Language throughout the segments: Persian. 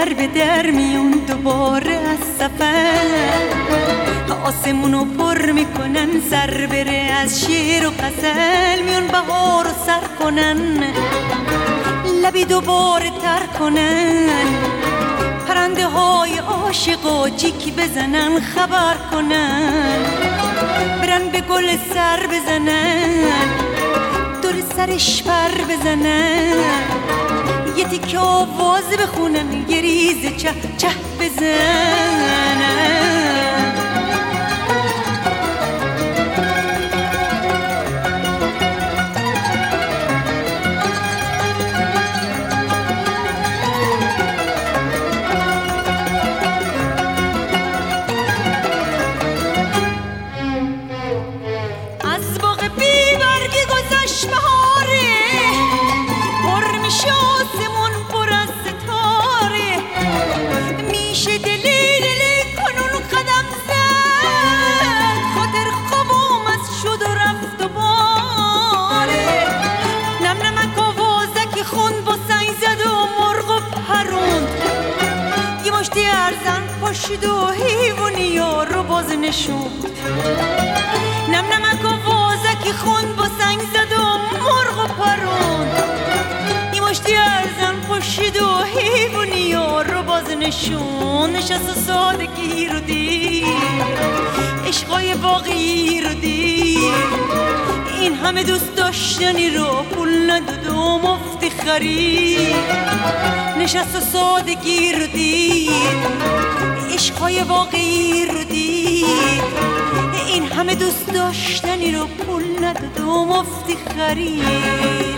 در به در میون دوباره از سفر، آسمونو پر میکنن سر بره از شعر و غزل، میون بهار رو سر کنن لبی دوباره تر کنن، پرنده های عاشق و جیک بزنن خبر کنن، برن به گل سر بزنن دور سرش پر بزنن، یه تیکه آواز بخونن یه ریز چه چه بزنن. پاشید و حیوانی ها رو باز نشوند، نم نمک و وازکی خوند با سنگ زد و مرغ و پروند، یه مشتی ارزن پاشید و حیوانی ها رو باز نشوند، نشست و سادگی رو دید عشقای واقعی رو دید، این همه دوست داشتنی رو پول نداد و مفتی خرید، نشست و سادگی رو دید عشقای واقعی رو دید، این همه دوست داشتنی رو پول نداد و مفتی خرید.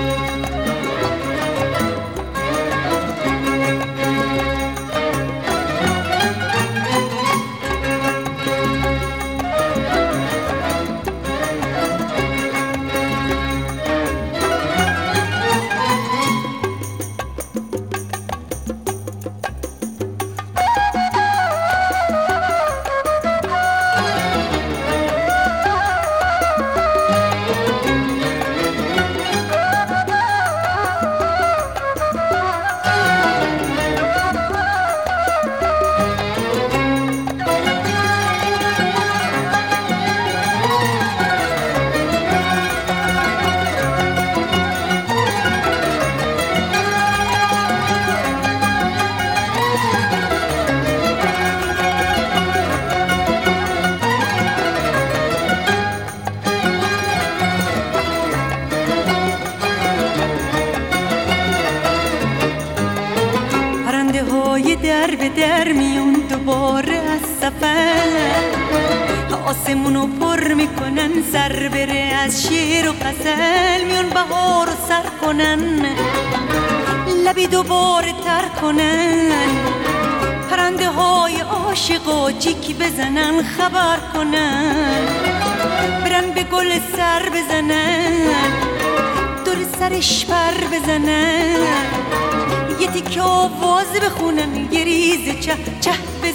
در به در میون دوباره از سفر، آسمونو پر میکنن سر بره از شعر و غزل، میون بهار رو سر کنن لبی دوباره تر کنن، پرنده های عاشق و جیک بزنن خبر کنن، برن به گل سر بزنن دور سرش پر بزنن، یه تیکه آواز بخونن یه ریز چه چه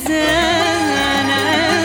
بزنن.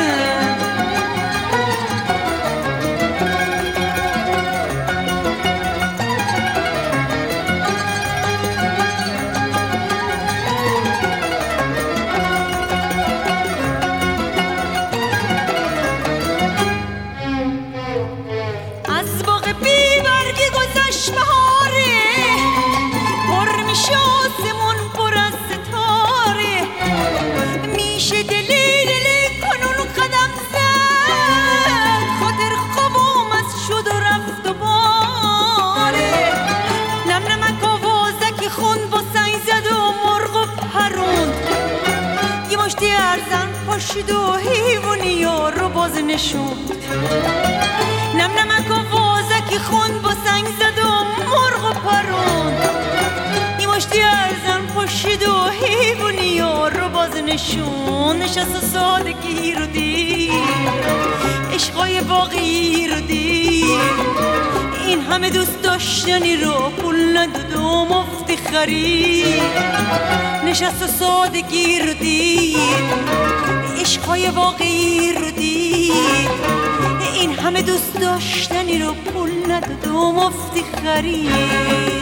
از باغ بی برگی گذشت بهاره، پر میشه آسمون پر از ستاره، میشه دلی دلی کنون قدم زد، خاطر خوابم از شد و رفت و باره، نم نمک آوازکی خوند با سنگ زد و مرغ و پروند، یه مشتی ارزن پاشید و حیوانی ها رو باز نشوند، نم نمک آوازکی خوند با سنگ زد و مرغ و پروند، یه مشتی ارزن پاشید و حیوانی ها رو باز نشوند، نشست و سادگی رو دید عشقای واقعی رو دید، این همه دوست داشتنی رو پول نداد و مفتی خرید، نشست و سادگی رو دید عشقای واقعی رو دید، این همه دوست داشتنی رو پول نداد و مفتی خرید.